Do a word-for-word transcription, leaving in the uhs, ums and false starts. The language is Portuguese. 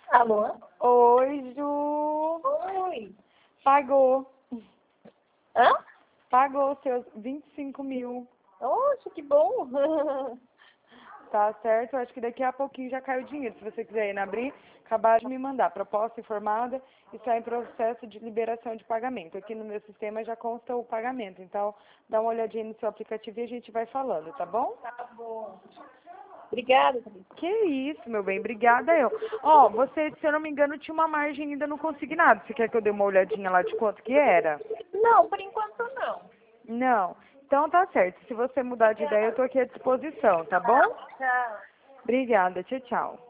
Alô? Oi, Ju. Oi. Pagou. Hã? Pagou seus vinte e cinco mil. Oxe, que bom. Tá certo? Acho que daqui a pouquinho já cai o dinheiro. Se você quiser ir na Bri, acabar de me mandar. Proposta informada e está em processo de liberação de pagamento. Aqui no meu sistema já consta o pagamento. Então, dá uma olhadinha no seu aplicativo e a gente vai falando, tá bom? Tá bom. Obrigada, Thalita. Que isso, meu bem. Obrigada eu. Ó, você, se eu não me engano, tinha uma margem ainda não consignado. Você quer que eu dê uma olhadinha lá de quanto que era? Não, por enquanto não. Não. Então tá certo. Se você mudar de ideia, eu tô aqui à disposição, tá bom? Tchau. Obrigada. Tchau, tchau.